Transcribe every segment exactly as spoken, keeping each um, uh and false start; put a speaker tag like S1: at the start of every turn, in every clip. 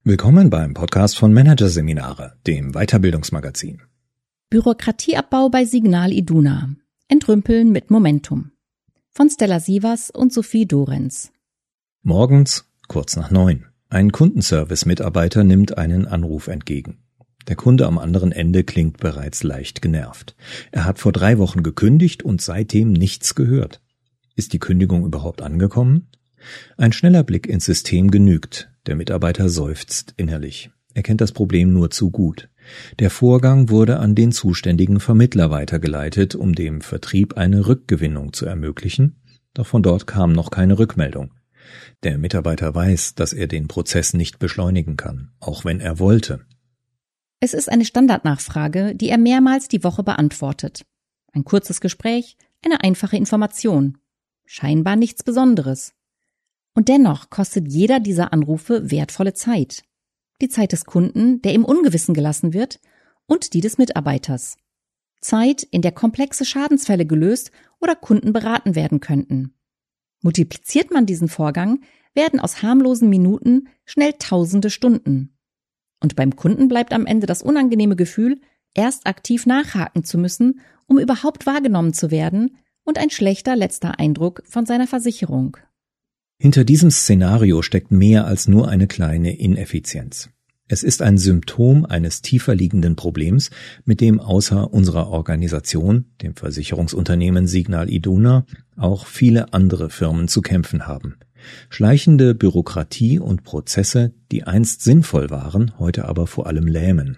S1: Willkommen beim Podcast von Managerseminare, dem Weiterbildungsmagazin.
S2: Bürokratieabbau bei Signal Iduna. Entrümpeln mit Momentum. Von Stella Sievers und Sophie Dorenz.
S1: Morgens, kurz nach neun. Ein Kundenservice-Mitarbeiter nimmt einen Anruf entgegen. Der Kunde am anderen Ende klingt bereits leicht genervt. Er hat vor drei Wochen gekündigt und seitdem nichts gehört. Ist die Kündigung überhaupt angekommen? Ein schneller Blick ins System genügt. Der Mitarbeiter seufzt innerlich. Er kennt das Problem nur zu gut. Der Vorgang wurde an den zuständigen Vermittler weitergeleitet, um dem Vertrieb eine Rückgewinnung zu ermöglichen, doch von dort kam noch keine Rückmeldung. Der Mitarbeiter weiß, dass er den Prozess nicht beschleunigen kann, auch wenn er wollte.
S2: Es ist eine Standardnachfrage, die er mehrmals die Woche beantwortet. Ein kurzes Gespräch, eine einfache Information. Scheinbar nichts Besonderes. Und dennoch kostet jeder dieser Anrufe wertvolle Zeit. Die Zeit des Kunden, der im Ungewissen gelassen wird, und die des Mitarbeiters. Zeit, in der komplexe Schadensfälle gelöst oder Kunden beraten werden könnten. Multipliziert man diesen Vorgang, werden aus harmlosen Minuten schnell tausende Stunden. Und beim Kunden bleibt am Ende das unangenehme Gefühl, erst aktiv nachhaken zu müssen, um überhaupt wahrgenommen zu werden, und ein schlechter letzter Eindruck von seiner Versicherung.
S1: Hinter diesem Szenario steckt mehr als nur eine kleine Ineffizienz. Es ist ein Symptom eines tiefer liegenden Problems, mit dem außer unserer Organisation, dem Versicherungsunternehmen Signal Iduna, auch viele andere Firmen zu kämpfen haben. Schleichende Bürokratie und Prozesse, die einst sinnvoll waren, heute aber vor allem lähmen.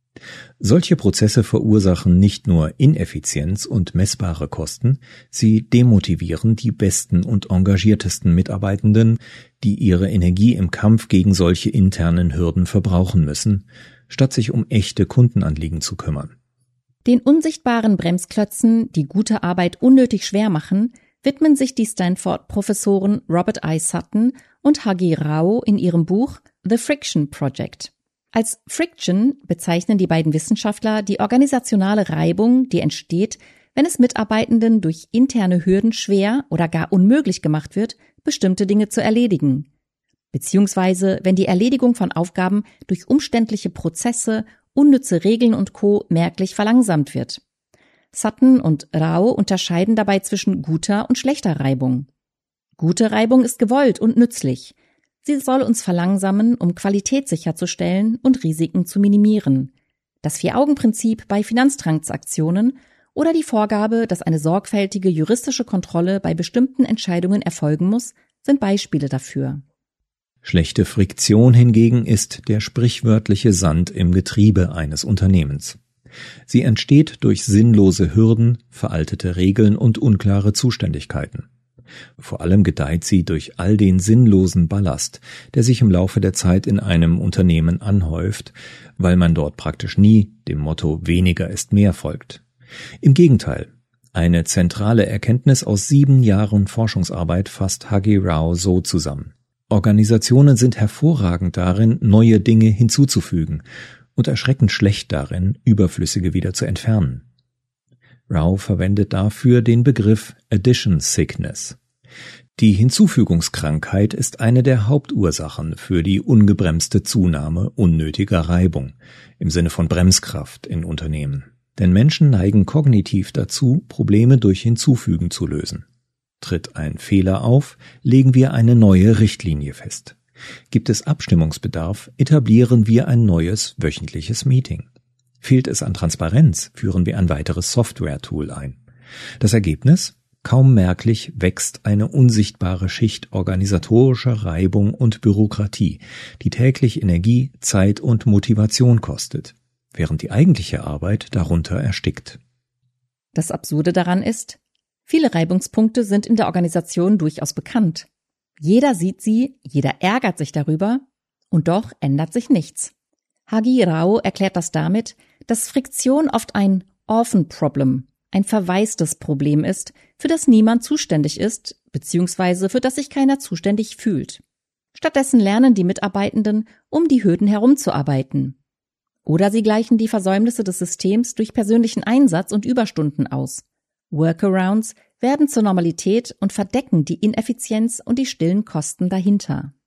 S1: Solche Prozesse verursachen nicht nur Ineffizienz und messbare Kosten, sie demotivieren die besten und engagiertesten Mitarbeitenden, die ihre Energie im Kampf gegen solche internen Hürden verbrauchen müssen, statt sich um echte Kundenanliegen zu kümmern.
S2: Den unsichtbaren Bremsklötzen, die gute Arbeit unnötig schwer machen, widmen sich die Stanford-Professoren Robert I. Sutton und Hagi Rao in ihrem Buch The Friction Project. Als Friction bezeichnen die beiden Wissenschaftler die organisationale Reibung, die entsteht, wenn es Mitarbeitenden durch interne Hürden schwer oder gar unmöglich gemacht wird, bestimmte Dinge zu erledigen. Beziehungsweise wenn die Erledigung von Aufgaben durch umständliche Prozesse, unnütze Regeln und Co. merklich verlangsamt wird. Sutton und Rao unterscheiden dabei zwischen guter und schlechter Reibung. Gute Reibung ist gewollt und nützlich. Sie soll uns verlangsamen, um Qualität sicherzustellen und Risiken zu minimieren. Das Vier-Augen-Prinzip bei Finanztransaktionen oder die Vorgabe, dass eine sorgfältige juristische Kontrolle bei bestimmten Entscheidungen erfolgen muss, sind Beispiele dafür.
S1: Schlechte Friktion hingegen ist der sprichwörtliche Sand im Getriebe eines Unternehmens. Sie entsteht durch sinnlose Hürden, veraltete Regeln und unklare Zuständigkeiten. Vor allem gedeiht sie durch all den sinnlosen Ballast, der sich im Laufe der Zeit in einem Unternehmen anhäuft, weil man dort praktisch nie dem Motto weniger ist mehr folgt. Im Gegenteil, eine zentrale Erkenntnis aus sieben Jahren Forschungsarbeit fasst Hagi Rao so zusammen. Organisationen sind hervorragend darin, neue Dinge hinzuzufügen und erschreckend schlecht darin, überflüssige wieder zu entfernen. Rao verwendet dafür den Begriff Addition Sickness. Die Hinzufügungskrankheit ist eine der Hauptursachen für die ungebremste Zunahme unnötiger Reibung im Sinne von Bremskraft in Unternehmen. Denn Menschen neigen kognitiv dazu, Probleme durch Hinzufügen zu lösen. Tritt ein Fehler auf, legen wir eine neue Richtlinie fest. Gibt es Abstimmungsbedarf, etablieren wir ein neues wöchentliches Meeting. Fehlt es an Transparenz, führen wir ein weiteres Software-Tool ein. Das Ergebnis? Kaum merklich wächst eine unsichtbare Schicht organisatorischer Reibung und Bürokratie, die täglich Energie, Zeit und Motivation kostet, während die eigentliche Arbeit darunter erstickt.
S2: Das Absurde daran ist, viele Reibungspunkte sind in der Organisation durchaus bekannt. Jeder sieht sie, jeder ärgert sich darüber, und doch ändert sich nichts. Hagi Rao erklärt das damit, dass Friktion oft ein Orphan Problem, ein verwaistes Problem ist, für das niemand zuständig ist, beziehungsweise für das sich keiner zuständig fühlt. Stattdessen lernen die Mitarbeitenden, um die Hürden herumzuarbeiten. Oder sie gleichen die Versäumnisse des Systems durch persönlichen Einsatz und Überstunden aus. Workarounds werden zur Normalität und verdecken die Ineffizienz und die stillen Kosten dahinter.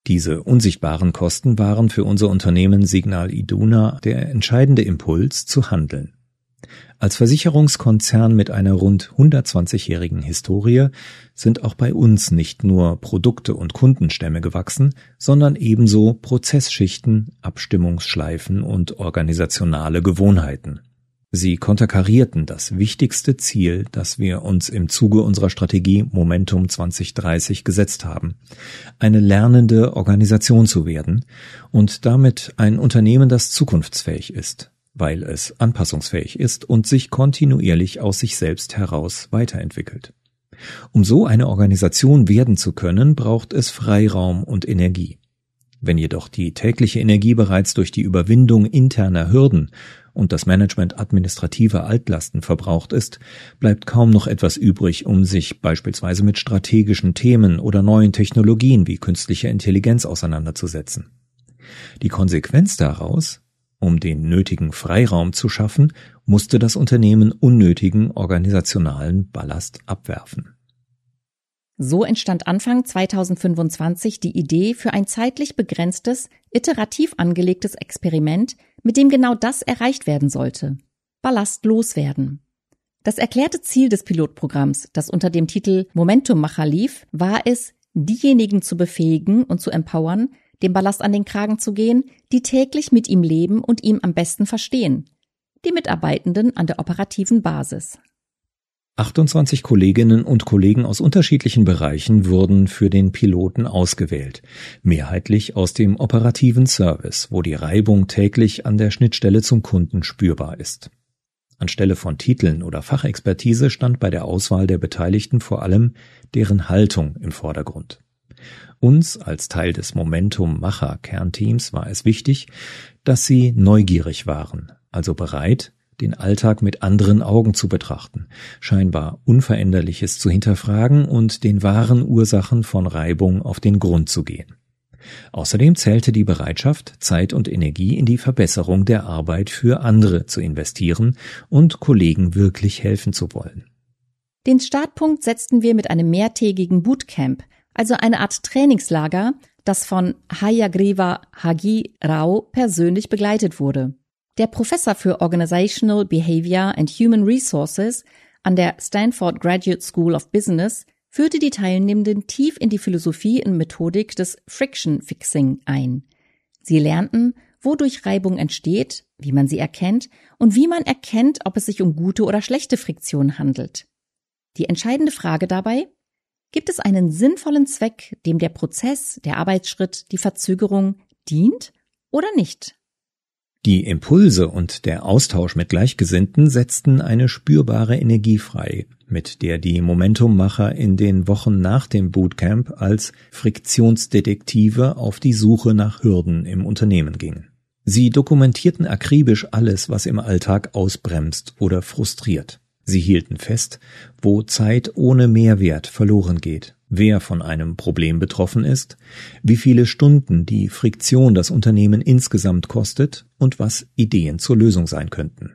S1: Diese unsichtbaren Kosten waren für unser Unternehmen Signal Iduna der entscheidende Impuls zu handeln. Als Versicherungskonzern mit einer rund hundertzwanzigjährigen Historie sind auch bei uns nicht nur Produkte und Kundenstämme gewachsen, sondern ebenso Prozessschichten, Abstimmungsschleifen und organisationale Gewohnheiten. Sie konterkarierten das wichtigste Ziel, das wir uns im Zuge unserer Strategie Momentum zwanzig dreißig gesetzt haben, eine lernende Organisation zu werden und damit ein Unternehmen, das zukunftsfähig ist, weil es anpassungsfähig ist und sich kontinuierlich aus sich selbst heraus weiterentwickelt. Um so eine Organisation werden zu können, braucht es Freiraum und Energie. Wenn jedoch die tägliche Energie bereits durch die Überwindung interner Hürden und das Management administrativer Altlasten verbraucht ist, bleibt kaum noch etwas übrig, um sich beispielsweise mit strategischen Themen oder neuen Technologien wie künstlicher Intelligenz auseinanderzusetzen. Die Konsequenz daraus: Um den nötigen Freiraum zu schaffen, musste das Unternehmen unnötigen organisationalen Ballast abwerfen.
S2: So entstand Anfang zweitausendfünfundzwanzig die Idee für ein zeitlich begrenztes, iterativ angelegtes Experiment, mit dem genau das erreicht werden sollte: Ballast loswerden. Das erklärte Ziel des Pilotprogramms, das unter dem Titel Momentum-Macher lief, war es, diejenigen zu befähigen und zu empowern, dem Ballast an den Kragen zu gehen, die täglich mit ihm leben und ihm am besten verstehen: die Mitarbeitenden an der operativen Basis.
S1: achtundzwanzig Kolleginnen und Kollegen aus unterschiedlichen Bereichen wurden für den Piloten ausgewählt, mehrheitlich aus dem operativen Service, wo die Reibung täglich an der Schnittstelle zum Kunden spürbar ist. Anstelle von Titeln oder Fachexpertise stand bei der Auswahl der Beteiligten vor allem deren Haltung im Vordergrund. Uns als Teil des Momentum-Macher-Kernteams war es wichtig, dass sie neugierig waren, also bereit, den Alltag mit anderen Augen zu betrachten, scheinbar Unveränderliches zu hinterfragen und den wahren Ursachen von Reibung auf den Grund zu gehen. Außerdem zählte die Bereitschaft, Zeit und Energie in die Verbesserung der Arbeit für andere zu investieren und Kollegen wirklich helfen zu wollen.
S2: Den Startpunkt setzten wir mit einem mehrtägigen Bootcamp, also eine Art Trainingslager, das von Hayagriva Hagi Rao persönlich begleitet wurde. Der Professor für Organizational Behavior and Human Resources an der Stanford Graduate School of Business führte die Teilnehmenden tief in die Philosophie und Methodik des Friction Fixing ein. Sie lernten, wodurch Reibung entsteht, wie man sie erkennt und wie man erkennt, ob es sich um gute oder schlechte Friktion handelt. Die entscheidende Frage dabei: Gibt es einen sinnvollen Zweck, dem der Prozess, der Arbeitsschritt, die Verzögerung dient oder nicht?
S1: Die Impulse und der Austausch mit Gleichgesinnten setzten eine spürbare Energie frei, mit der die Momentummacher in den Wochen nach dem Bootcamp als Friktionsdetektive auf die Suche nach Hürden im Unternehmen gingen. Sie dokumentierten akribisch alles, was im Alltag ausbremst oder frustriert. Sie hielten fest, wo Zeit ohne Mehrwert verloren geht, wer von einem Problem betroffen ist, wie viele Stunden die Friktion das Unternehmen insgesamt kostet und was Ideen zur Lösung sein könnten.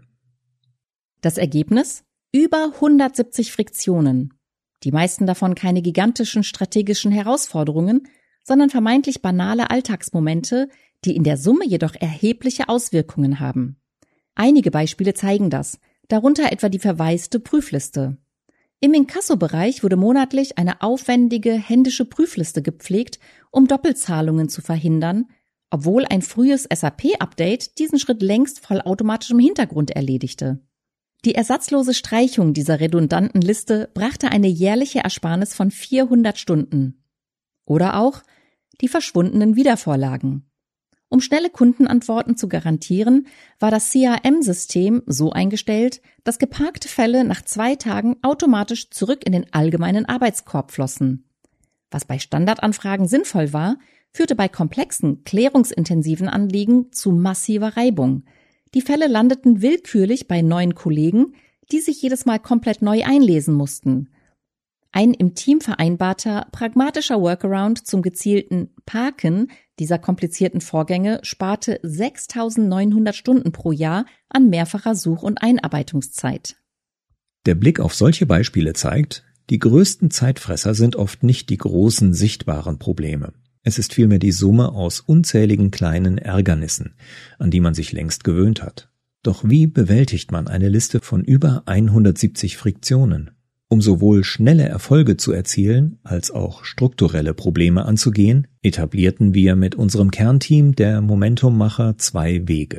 S2: Das Ergebnis? Über hundertsiebzig Friktionen. Die meisten davon keine gigantischen strategischen Herausforderungen, sondern vermeintlich banale Alltagsmomente, die in der Summe jedoch erhebliche Auswirkungen haben. Einige Beispiele zeigen das, darunter etwa die verwaiste Prüfliste. Im Inkasso-Bereich wurde monatlich eine aufwendige händische Prüfliste gepflegt, um Doppelzahlungen zu verhindern, obwohl ein frühes S A P-Update diesen Schritt längst vollautomatisch im Hintergrund erledigte. Die ersatzlose Streichung dieser redundanten Liste brachte eine jährliche Ersparnis von vierhundert Stunden. Oder auch die verschwundenen Wiedervorlagen. Um schnelle Kundenantworten zu garantieren, war das C R M-System so eingestellt, dass geparkte Fälle nach zwei Tagen automatisch zurück in den allgemeinen Arbeitskorb flossen. Was bei Standardanfragen sinnvoll war, führte bei komplexen, klärungsintensiven Anliegen zu massiver Reibung. Die Fälle landeten willkürlich bei neuen Kollegen, die sich jedes Mal komplett neu einlesen mussten. Ein im Team vereinbarter, pragmatischer Workaround zum gezielten Parken dieser komplizierten Vorgänge sparte sechstausendneunhundert Stunden pro Jahr an mehrfacher Such- und Einarbeitungszeit.
S1: Der Blick auf solche Beispiele zeigt, die größten Zeitfresser sind oft nicht die großen sichtbaren Probleme. Es ist vielmehr die Summe aus unzähligen kleinen Ärgernissen, an die man sich längst gewöhnt hat. Doch wie bewältigt man eine Liste von über hundertsiebzig Friktionen? Um sowohl schnelle Erfolge zu erzielen, als auch strukturelle Probleme anzugehen, etablierten wir mit unserem Kernteam der Momentummacher zwei Wege.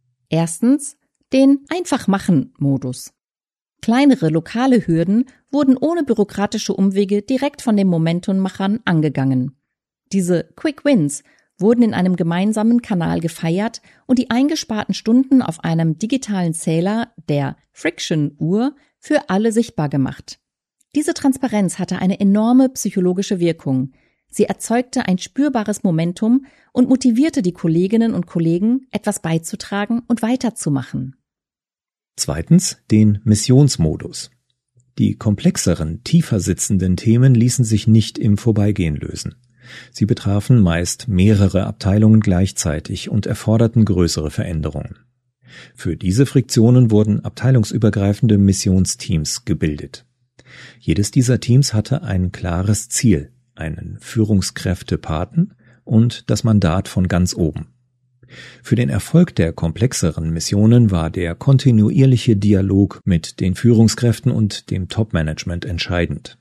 S2: Erstens den Einfach-machen-Modus. Kleinere lokale Hürden wurden ohne bürokratische Umwege direkt von den Momentummachern angegangen. Diese Quick Wins wurden in einem gemeinsamen Kanal gefeiert und die eingesparten Stunden auf einem digitalen Zähler, der Friction-Uhr, für alle sichtbar gemacht. Diese Transparenz hatte eine enorme psychologische Wirkung. Sie erzeugte ein spürbares Momentum und motivierte die Kolleginnen und Kollegen, etwas beizutragen und weiterzumachen.
S1: Zweitens den Missionsmodus. Die komplexeren, tiefer sitzenden Themen ließen sich nicht im Vorbeigehen lösen. Sie betrafen meist mehrere Abteilungen gleichzeitig und erforderten größere Veränderungen. Für diese Friktionen wurden abteilungsübergreifende Missionsteams gebildet. Jedes dieser Teams hatte ein klares Ziel, einen Führungskräftepaten und das Mandat von ganz oben. Für den Erfolg der komplexeren Missionen war der kontinuierliche Dialog mit den Führungskräften und dem Top-Management entscheidend.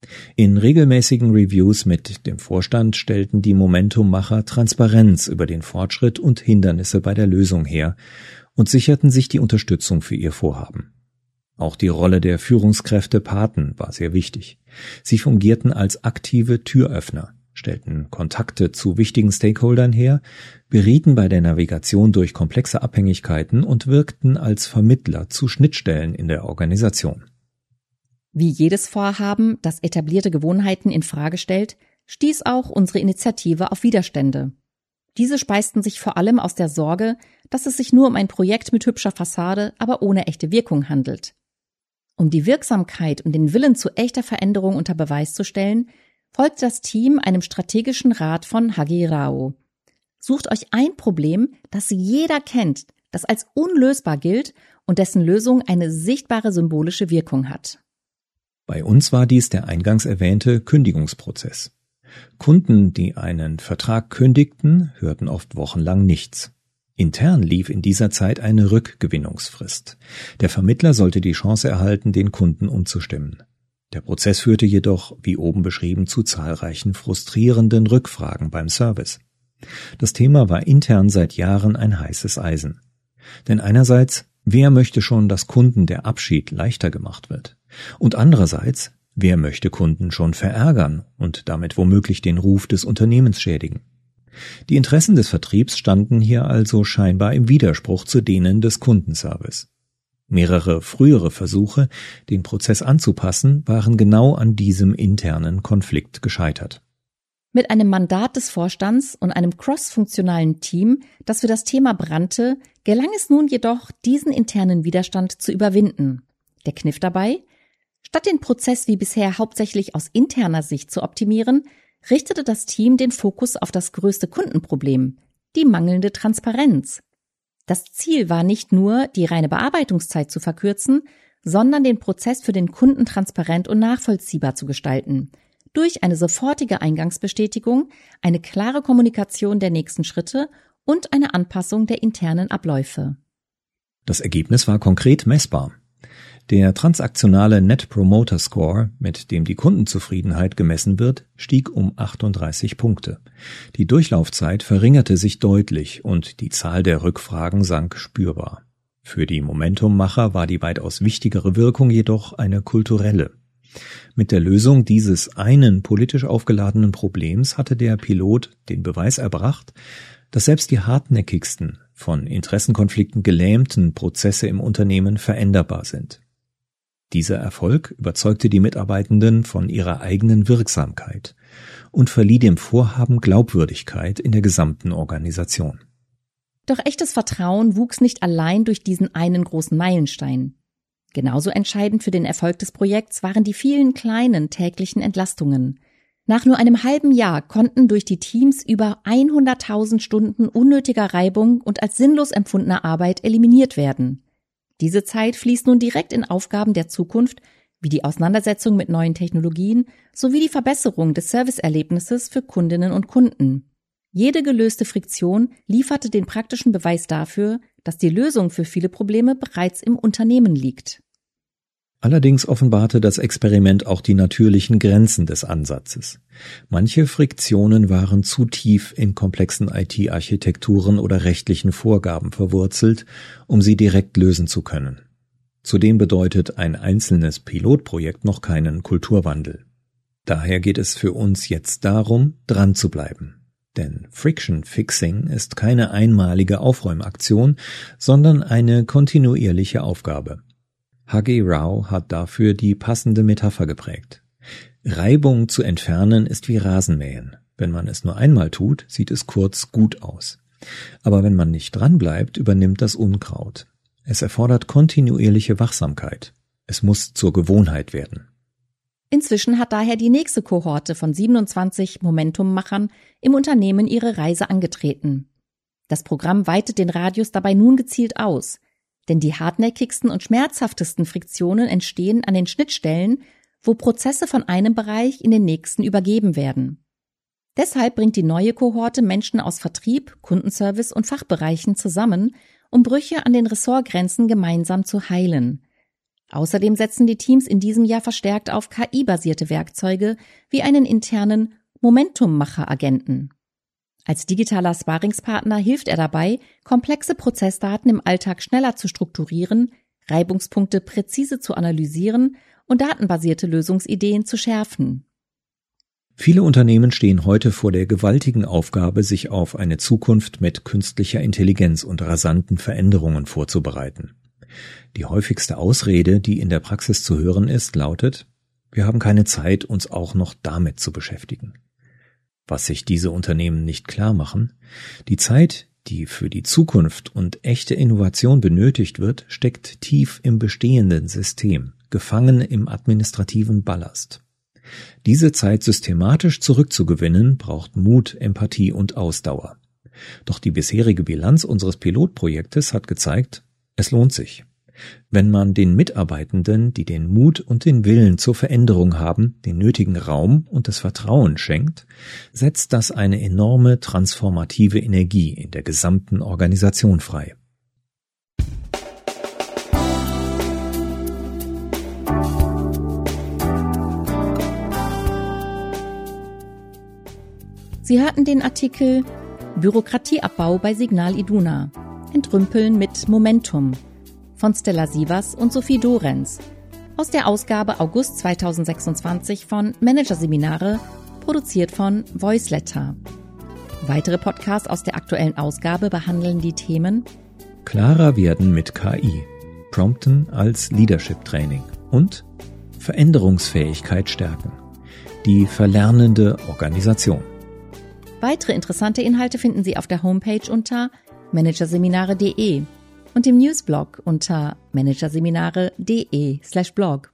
S1: In regelmäßigen Reviews mit dem Vorstand stellten die Momentummacher Transparenz über den Fortschritt und Hindernisse bei der Lösung her und sicherten sich die Unterstützung für ihr Vorhaben. Auch die Rolle der Führungskräfte-Paten war sehr wichtig. Sie fungierten als aktive Türöffner, stellten Kontakte zu wichtigen Stakeholdern her, berieten bei der Navigation durch komplexe Abhängigkeiten und wirkten als Vermittler zu Schnittstellen in der Organisation.
S2: Wie jedes Vorhaben, das etablierte Gewohnheiten in Frage stellt, stieß auch unsere Initiative auf Widerstände. Diese speisten sich vor allem aus der Sorge, dass es sich nur um ein Projekt mit hübscher Fassade, aber ohne echte Wirkung handelt. Um die Wirksamkeit und den Willen zu echter Veränderung unter Beweis zu stellen, folgt das Team einem strategischen Rat von Hagi Rao. Sucht euch ein Problem, das jeder kennt, das als unlösbar gilt und dessen Lösung eine sichtbare symbolische Wirkung hat.
S1: Bei uns war dies der eingangs erwähnte Kündigungsprozess. Kunden, die einen Vertrag kündigten, hörten oft wochenlang nichts. Intern lief in dieser Zeit eine Rückgewinnungsfrist. Der Vermittler sollte die Chance erhalten, den Kunden umzustimmen. Der Prozess führte jedoch, wie oben beschrieben, zu zahlreichen frustrierenden Rückfragen beim Service. Das Thema war intern seit Jahren ein heißes Eisen. Denn einerseits, wer möchte schon, dass Kunden der Abschied leichter gemacht wird? Und andererseits, wer möchte Kunden schon verärgern und damit womöglich den Ruf des Unternehmens schädigen? Die Interessen des Vertriebs standen hier also scheinbar im Widerspruch zu denen des Kundenservice. Mehrere frühere Versuche, den Prozess anzupassen, waren genau an diesem internen Konflikt gescheitert.
S2: Mit einem Mandat des Vorstands und einem crossfunktionalen Team, das für das Thema brannte, gelang es nun jedoch, diesen internen Widerstand zu überwinden. Der Kniff dabei? Statt den Prozess wie bisher hauptsächlich aus interner Sicht zu optimieren, richtete das Team den Fokus auf das größte Kundenproblem, die mangelnde Transparenz. Das Ziel war nicht nur, die reine Bearbeitungszeit zu verkürzen, sondern den Prozess für den Kunden transparent und nachvollziehbar zu gestalten, durch eine sofortige Eingangsbestätigung, eine klare Kommunikation der nächsten Schritte und eine Anpassung der internen Abläufe.
S1: Das Ergebnis war konkret messbar. Der transaktionale Net Promoter Score, mit dem die Kundenzufriedenheit gemessen wird, stieg um achtunddreißig Punkte. Die Durchlaufzeit verringerte sich deutlich und die Zahl der Rückfragen sank spürbar. Für die Momentummacher war die weitaus wichtigere Wirkung jedoch eine kulturelle. Mit der Lösung dieses einen politisch aufgeladenen Problems hatte der Pilot den Beweis erbracht, dass selbst die hartnäckigsten, von Interessenkonflikten gelähmten Prozesse im Unternehmen veränderbar sind. Dieser Erfolg überzeugte die Mitarbeitenden von ihrer eigenen Wirksamkeit und verlieh dem Vorhaben Glaubwürdigkeit in der gesamten Organisation.
S2: Doch echtes Vertrauen wuchs nicht allein durch diesen einen großen Meilenstein. Genauso entscheidend für den Erfolg des Projekts waren die vielen kleinen täglichen Entlastungen. Nach nur einem halben Jahr konnten durch die Teams über hunderttausend Stunden unnötiger Reibung und als sinnlos empfundener Arbeit eliminiert werden. Diese Zeit fließt nun direkt in Aufgaben der Zukunft, wie die Auseinandersetzung mit neuen Technologien sowie die Verbesserung des Serviceerlebnisses für Kundinnen und Kunden. Jede gelöste Friktion lieferte den praktischen Beweis dafür, dass die Lösung für viele Probleme bereits im Unternehmen liegt.
S1: Allerdings offenbarte das Experiment auch die natürlichen Grenzen des Ansatzes. Manche Friktionen waren zu tief in komplexen I T-Architekturen oder rechtlichen Vorgaben verwurzelt, um sie direkt lösen zu können. Zudem bedeutet ein einzelnes Pilotprojekt noch keinen Kulturwandel. Daher geht es für uns jetzt darum, dran zu bleiben. Denn Friction Fixing ist keine einmalige Aufräumaktion, sondern eine kontinuierliche Aufgabe. H G Rao hat dafür die passende Metapher geprägt. Reibung zu entfernen ist wie Rasenmähen. Wenn man es nur einmal tut, sieht es kurz gut aus. Aber wenn man nicht dranbleibt, übernimmt das Unkraut. Es erfordert kontinuierliche Wachsamkeit. Es muss zur Gewohnheit werden.
S2: Inzwischen hat daher die nächste Kohorte von siebenundzwanzig Momentum-Machern im Unternehmen ihre Reise angetreten. Das Programm weitet den Radius dabei nun gezielt aus, denn die hartnäckigsten und schmerzhaftesten Friktionen entstehen an den Schnittstellen, wo Prozesse von einem Bereich in den nächsten übergeben werden. Deshalb bringt die neue Kohorte Menschen aus Vertrieb, Kundenservice und Fachbereichen zusammen, um Brüche an den Ressortgrenzen gemeinsam zu heilen. Außerdem setzen die Teams in diesem Jahr verstärkt auf K I-basierte Werkzeuge wie einen internen Momentum-Macher-Agenten. Als digitaler Sparringspartner hilft er dabei, komplexe Prozessdaten im Alltag schneller zu strukturieren, Reibungspunkte präzise zu analysieren und datenbasierte Lösungsideen zu schärfen.
S1: Viele Unternehmen stehen heute vor der gewaltigen Aufgabe, sich auf eine Zukunft mit künstlicher Intelligenz und rasanten Veränderungen vorzubereiten. Die häufigste Ausrede, die in der Praxis zu hören ist, lautet: Wir haben keine Zeit, uns auch noch damit zu beschäftigen. Was sich diese Unternehmen nicht klar machen: Die Zeit, die für die Zukunft und echte Innovation benötigt wird, steckt tief im bestehenden System, gefangen im administrativen Ballast. Diese Zeit systematisch zurückzugewinnen, braucht Mut, Empathie und Ausdauer. Doch die bisherige Bilanz unseres Pilotprojektes hat gezeigt, es lohnt sich. Wenn man den Mitarbeitenden, die den Mut und den Willen zur Veränderung haben, den nötigen Raum und das Vertrauen schenkt, setzt das eine enorme transformative Energie in der gesamten Organisation frei.
S2: Sie hörten den Artikel Bürokratieabbau bei Signal Iduna. Entrümpeln mit Momentum von Stella Sievers und Sophie Dorenz aus der Ausgabe August zweitausendsechsundzwanzig von Managerseminare, produziert von Voiceletter. Weitere Podcasts aus der aktuellen Ausgabe behandeln die Themen
S1: Klarer werden mit K I, Prompten als Leadership-Training und Veränderungsfähigkeit stärken, die verlernende Organisation.
S2: Weitere interessante Inhalte finden Sie auf der Homepage unter managerseminare punkt de und im Newsblog unter managerseminare punkt de slash blog.